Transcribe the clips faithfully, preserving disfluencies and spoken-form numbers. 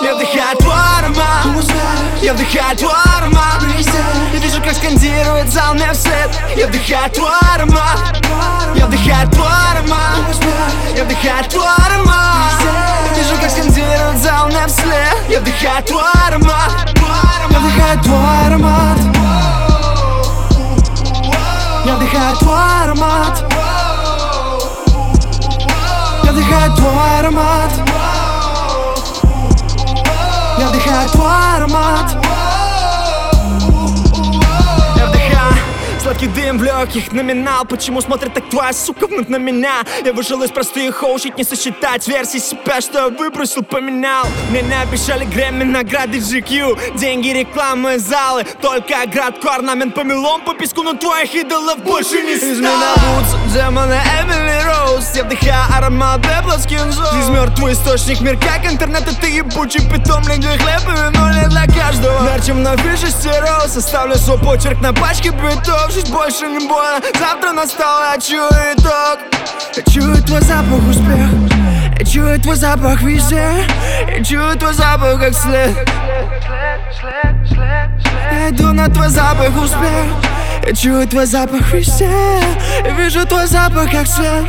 Я вдыхаю твой аромат, я вдыхаю твой аромат. Я вижу, как скандирует зал мне вслед. Я вдыхаю твой аромат, я вдыхаю твой аромат. Я вдыхаю твой аромат. Я вижу, как скандирует зал мне вслед. Я вдыхаю твой аромат, я вдыхаю твой аромат. Я вдыхаю твой аромат. Я вдыхаю твой аромат. Я вдыхаю твой аромат. Я вдыхаю сладкий дым в легких, номинал. Почему смотрит так твоя сука вновь на меня? Я вышел из простых хоучить, не сосчитать версий себя, что я выбросил, поменял. Мне не обещали Грэмми, награды джи кью, деньги, рекламы, залы. Только градко, орнамент помелом по песку, но твоих идолов больше не стало. Измена Вудс, демона Эмили Роуз. Я вдыхаю аромат пепла скинзо. Жизнь мертвый источник, мир как интернет, и ты ебучий питомник. Для хлеба вино не для каждого. Мерчем на фише стироз, оставлю свой почерк на пачке битов. Жизнь больше не больно, завтра настал, я чую итог. Я чую твой запах, успех. Я чую твой запах везде. Я чую твой запах, как след. Я иду на твой запах, успех. Я чую твой запах везде. Я вижу твой запах, как след.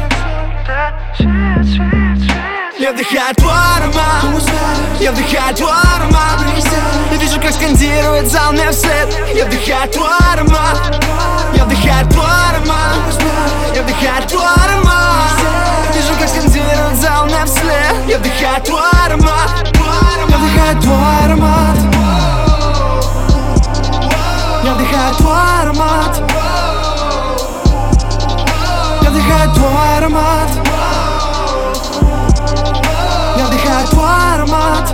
Я вдыхаю твой аромат, я вдыхаю твой аромат. Я вижу, как скандирует зал мне вслед. Я вдыхаю твой аромат, я вдыхаю твой аромат. Я вдыхаю твой аромат. Вижу, как скандирует зал мне вслед. Я вдыхаю твой аромат, я вдыхаю твой аромат. Я вдыхаю твой аромат. Я вдыхаю твой аромат. Я вдыхаю твой аромат.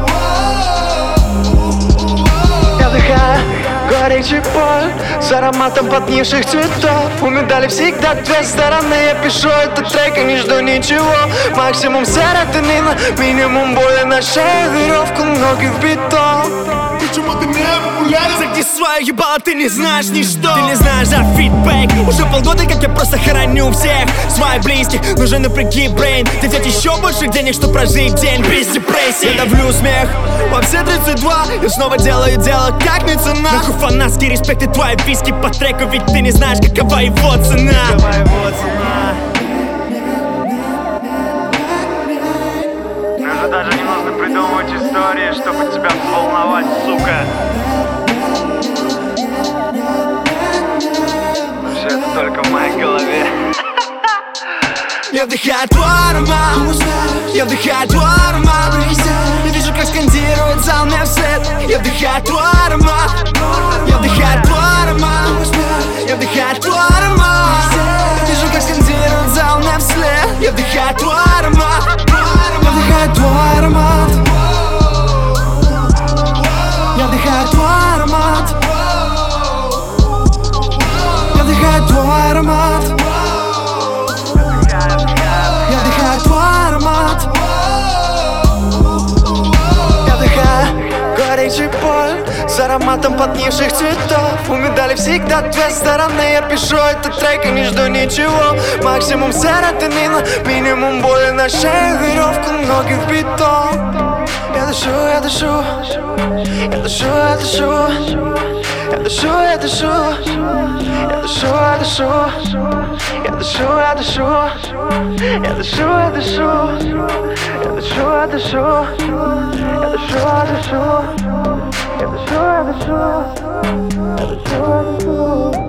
Я вдыхаю горячий боль с ароматом подгнивших цветов. У медали всегда две стороны. Я пишу этот трек и не жду ничего. Максимум серотонина, минимум боли на шее. Веревку ноги в бетон. Почему ты не популярен? Загни свое ебало, ты не знаешь ничто. Ты не знаешь за фидбэк. Уже полгода, как я просто хороню всех своих близких. Нужен напряги брейн. Ты взять еще больше денег, чтобы прожить день без депрессии. Я давлю смех во все тридцать два. Я снова делаю дело, как не цена. Нахуй фанатский респект и твои виски по треку. Ведь ты не знаешь, какова его цена. Какова его цена. Мне даже не нужно придумывать истории, чтобы тебя взволновать, сука. Все это только в моей голове. Я вдыхаю твой аромат, я вдыхаю твой аромат. Я вижу, как скандирует зал мне вслед. Я вдыхаю твой аромат, я вдыхаю твой аромат. Я вдыхаю твой аромат. Вижу, как скандирует зал мне вслед. Я вдыхаю твой аромат, я вдыхаю твой аромат. Я вдыхаю твой аромат. Я вдыхаю твой аромат. Я вдыхаю твой аромат. Я вдыхаю горячий боль с ароматом подгнивших цветов. У медали всегда две стороны. Я пишу этот трек и не жду ничего. Максимум серотонина, минимум боли на шее. Веревку ноги в бетон. Я дышу, я дышу. Я дышу, я дышу. Я дышу, я дышу. Я дышу, я дышу. Я дышу, я дышу. Я дышу, я дышу. Я дышу, я дышу. Я дышу, я дышу. Я дышу, я дышу. Я дышу, я дышу.